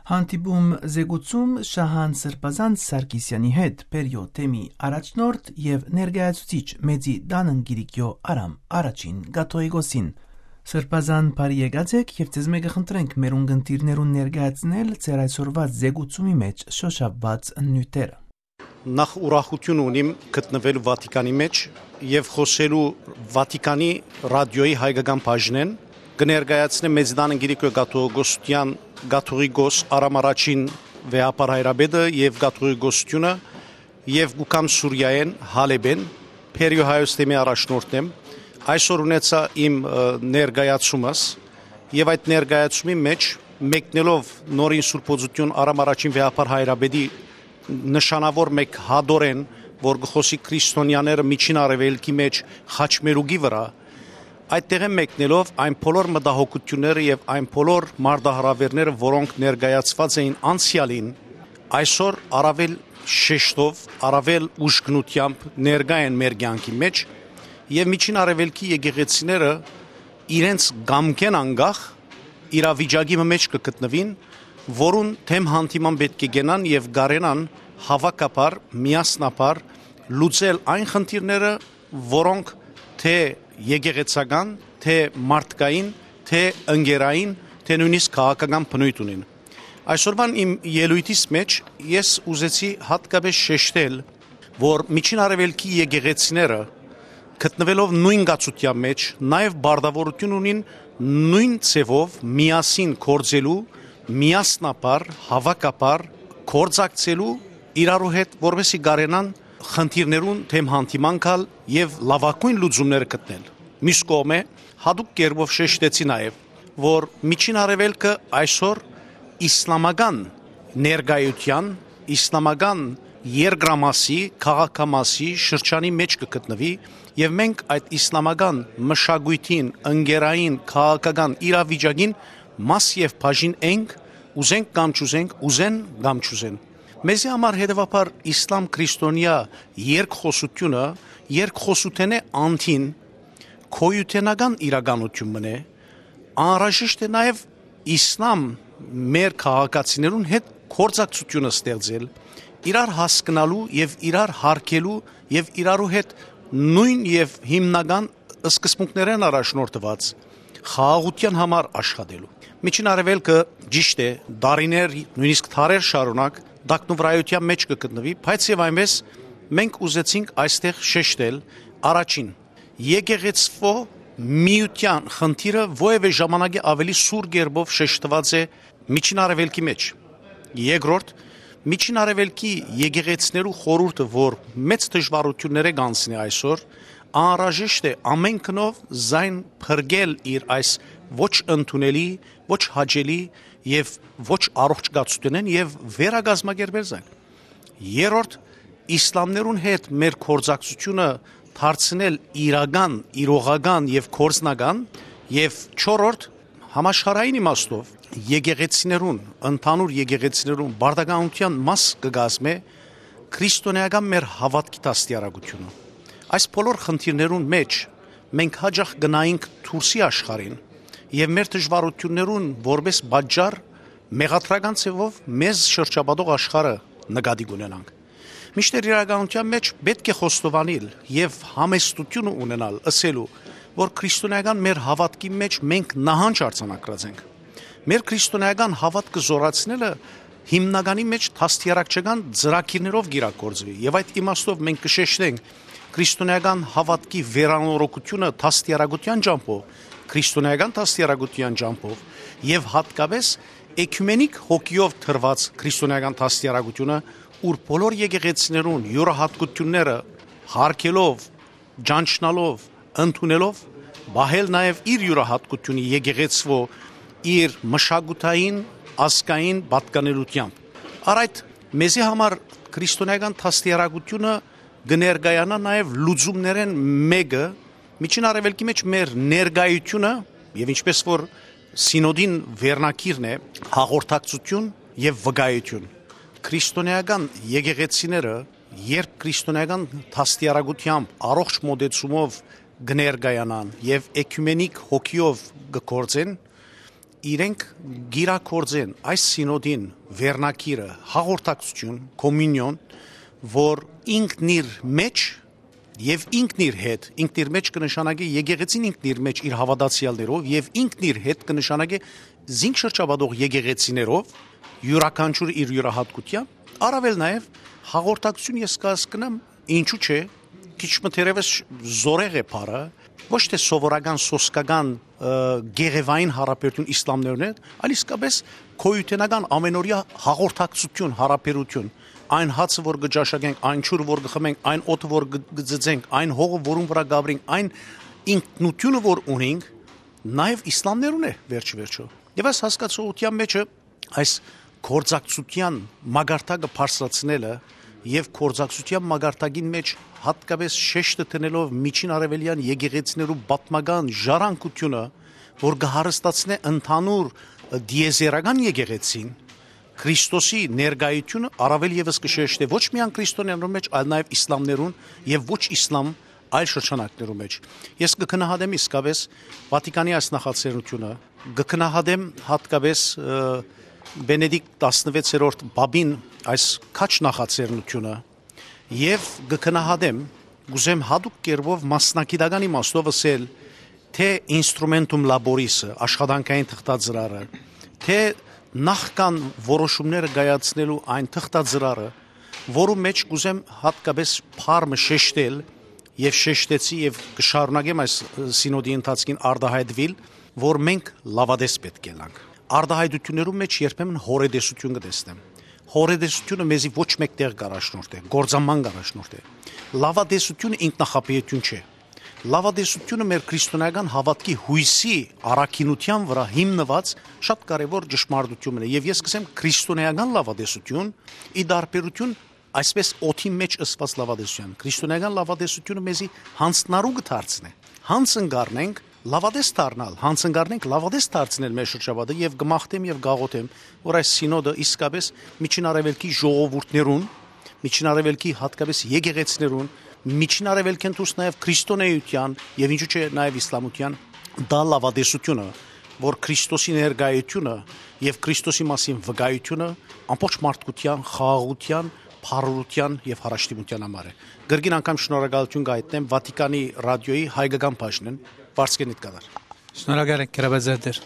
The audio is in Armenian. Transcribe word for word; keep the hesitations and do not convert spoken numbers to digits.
Հանդիպում զեկուցում Շահան Սրբազան Սարգսյանի հետ Պերիոթեմի առաջնորդ եւ ներկայացուցիչ Մեծի Դանընկիրիկյո Արամ առաջին Կաթողիկոսին Սրբազան բարի եկածեք եւ ձեզ մեկը խնդրենք մեր ունգընտիրներուն ներկայացնել ձեր այսօրվա զեկուցումի մեջ շոշափված նյութերը։ Նախ ուրախություն ունիմ գտնվելու Վատիկանի մեջ եւ խոսելու Վատիկանի ռադիոյի հայկական բաժնեն կներկայացնեմ Մեծի Դանընկիրիկյո Կաթողիկոսության Կաթողիկոս Արամ առաջին վեհապար հայրաբեդը եւ Կաթողիկոսությունը եւ Գուկամ Սուրիայեն Հալեբեն Պերիո Հայոստեմի առաջնորդն եմ այսօր ունեցա իմ ներկայացումս եւ այդ ներկայացումի մեջ մեկնելով նորին սուրբոզություն Արամ առաջին վեհապար հայրաբեդի նշանավոր մեկ հադորեն որ գխոսի քրիստոնյաները միջին արևելքի մեջ խաչմերուկի վրա այդտեղ եմ մեկնելով այն բոլոր մտահոգությունները եւ այն բոլոր մարդահրավերները, որոնք ներկայացված էին անցյալին, այսօր առավել շեշտով, առավել ուժգնությամբ ներկա են մեր կյանքի մեջ եւ միջին արևելքի եկեղեցիները իրենց գամքեն անգախ իրավիճակի մեջ կգտնվին, որուն թեմ հանդիման պետք է գնան եւ գարենան հավաքապար, միասնապար լուծել այն խնդիրները, որոնք թե եկեղեցական, թե մարդկային, թե ընկերային, թե նույնիսկ քաղաքական բնույթ ունին։ Այսօրվան իմ ելույթիս մեջ ես ուզեցի հատկապես շեշտել, որ միջին արևելքի եկեղեցիները գտնվելով նույն գացության մեջ, նաև բարդավորություն ունին նույն ցևով միասին կորձելու, միասնապար, հավաքապար կորձակցելու իրարու հետ, որովհետեւ գարենան խնդիրներուն թեմ հանդիման գալ եւ լավագույն լուծումներ գտնել։ Մյուս կողմը հadoop կերպով շեշտեցի նաեւ, որ միջին արևելքը այսօր իսլամական ներկայության, իսլամական երկրամասի, քաղաքամասի շրջանի մեջ կգտնվի եւ մենք այդ իսլամական մշակույթին, ընկերային, քաղաքական իրավիճակին մաս եւ բաժին ենք, ուզենք կամ չուզենք, ուզեն կամ չուզեն։ Մեզի համար հետևաբար իսլամ քրիստոնյա երկխոսությունը երկխոսութենե անտին քոյութենական իրականություն մնե անհրաժեշտ է նաև իսլամ մեր քաղաքացիներուն հետ կորձակցությունը ստեղծել իրար հասկանալու եւ իրար հարգելու եւ իրարու հետ նույն եւ հիմնական սկզբունքներն առաջնորդված խաղաղության համար աշխատելու միջին արևելքը ճիշտ է դարիներ նույնիսկ թարեր շարունակ դակնուվրայության մեջ կգտնվի, բայց եւ այնպես մենք ուզեցինք այստեղ շեշտել առաջին եկեղեցվո միության խնդիրը ովևէ ժամանակի ավելի սուր գերբով շեշտված է միջին արևելքի մեջ։ Երկրորդ միջին արևելքի եկեղեցիներու խորհուրդը, որ մեծ դժվարություններ է գանցնի այսօր, անհրաժեշտ է ամեն կնով զայն փրկել իր այս ոչ ընդունելի, ոչ հաճելի եւ ոչ առողջ գացությունեն եւ վերագազմագերբել զայն։ Երրորդ իսլամներուն հետ մեր կորձակցությունը դարձնել իրական, իրողական եւ կորձնական եւ չորրորդ համաշխարհային իմաստով եկեղեցիներուն, ընդհանուր եկեղեցիներուն բարդականության մաս կգազմե քրիստոնեական մեր հավատքի դաստիարակությունը։ Այս բոլոր խնդիրներուն մեջ մենք հաջող գնայինք դուրսի աշխարհին եւ մեր դժվարություններուն որպես բաժար մեղադրական ցևով մեզ շրջապատող աշխարհը նկատի ունենանք։ Միշտ իրականության մեջ պետք է խոստովանել եւ համեստություն ունենալ, ասելու, որ քրիստոնեական մեր հավատքի մեջ մենք նահանջ արձանագրած ենք։ Մեր քրիստոնեական հավատքը զորացնելը հիմնականի մեջ դաստիարակչական ծրագիրներով գիրակորձվի եւ այդ իմաստով մենք կշեշտենք քրիստոնեական հավատքի վերանորոգությունը դաստիարակության ջամփով, քրիստոնեական դաստիարակության ջամփով եւ հատկապես էկումենիկ հոգիով թրված քրիստոնեական դաստիարակությունը, ուր բոլոր եկեղեցիներուն յուրահատկությունները հարգելով, ճանչնալով, ընդունելով, բահել նաեւ իր յուրահատկությունը եկեղեցվո իր մշակութային, ազգային պատկանելությամբ։ Արայդ մեզի համար քրիստոնեական դաստիարակությունը գներգայանա նաեւ լուծումներեն մեկը միջին արևելքի մեջ մեր ներկայությունը եւ ինչպես որ սինոդին վերնակիրն է հաղորդակցություն եւ վկայություն քրիստոնեական եկեղեցիները երբ քրիստոնեական դաստիարակությամբ առողջ մոդեցումով գներգայանան եւ էկումենիկ հոգիով գործեն իրենք գիրակորձեն այս սինոդին վերնակիրը հաղորդակցություն, կոմունիոն, որ ինքն իր մեջ եւ ինքն իր հետ, ինքն իր մեջ կնշանակի եկեղեցին ինքն իր մեջ իր հավատացյալներով եւ ինքն իր հետ կնշանակի զինք շրջապատող եկեղեցիներով յուրաքանչյուր իր յուրահատկությամբ, առավել նաեւ հաղորդակցություն ես կասկնամ, ինչու՞ չէ, քիչ մթերևս զորեղ է բառը, ոչ թե սովորական սոսկական գեղևային հարաբերություն իսլամներն հետ, այլ իսկապես քոյութենական ամենօրյա հաղորդակցություն, հարաբերություն, այն հացը, որ կճաշակենք, այն ջուրը, որ կխմենք, այն օդը, որ կձծենք, այն հողը, որում վրա գաբրենք, այն ինքնությունը, որ ունենք, նաև իսլամներուն է վերջ-վերջո։ Եվ այս հասկացողության մեջը այս գործակցության մագարտակը բարձրացնելը եւ կորձակցության մագարտակին մեջ հատկապես շեշտը տնելով միջին արևելյան եկեղեցիներու պատմական ժառանգությունը, որ կհարստացնե ընդհանուր դիեզերական եկեղեցին, Քրիստոսի ներկայությունը առավել եւս կշեշտե ոչ միայն քրիստոնյաներու մեջ, այլ նաեւ իսլամներուն եւ ոչ իսլամ այլ շրջանակներու մեջ։ Ես կգնահատեմ իսկապես Վատիկանի այս նախաձեռնությունը, կգնահատեմ հատկապես Բենեդիկտ տասնվեցերորդ բաբին այս քաչ նախաձեռնությունը եւ կգնահատեմ գուզեմ հadoop կերպով մասնակիտական իմաստով ասել թե ինստրումենտում լաբորիսը աշխատանքային թղթածրարը թե նախքան որոշումները կայացնելու այն թղթածրարը, որու մեջ կուզեմ հատկապես փառը շեշտել եւ շեշտեցի եւ կշարունակեմ այս սինոդի ընթացքին արտահայտվել, որ մենք լավադես պետք է լանք։ Արտահայտություններում մեջ երբեմն հորեդեսություն կտեսնեմ։ Հորեդեսությունը մեզի ոչ մեկտեղ կարաշնորդ է, գործաման կարաշնորդ է։ Լավադեսությունը ինքնախապեյություն չէ։ Լավադեսությունը մեր քրիստոնեական հավատքի հույսի առաքինության վրա հիմնված շատ կարևոր ճշմարտություն է։ Եվ ես կսեմ քրիստոնեական լավադեսություն ի դարբերություն այսպես օթի մեջ ըսված լավադեսության։ Քրիստոնեական լավադեսությունը մեզի հանցնարու կդարձնի։ Հանցնգարնենք լավադես դառնալ, հանցնգարնենք լավադես դարձնել մեր շրջապատը եւ գմախտեմ եւ գաղոթեմ, որ այս սինոդը իսկապես միջին արևելքի ժողովուրդներուն, միջին արևելքի հատկապես եկեղեցիներուն, միջին արևելքեն դուրս նաեւ քրիստոնեության եւ ինչու՞ չէ նաեւ իսլամության դա լավադեսությունը, որ Քրիստոսի ներկայությունը եւ Քրիստոսի մասին վկայությունը ամբողջ մարդկության, խաղաղության, փառության եւ հարաշտիմության համար է։ Գրգին անգամ շնորհակալություն գայտնեմ Վատիկանի ռադիոյի հայկական բաժնին Վարսկենիտ կադար։ Շնորհակալ ենք, Կրաբազատեր։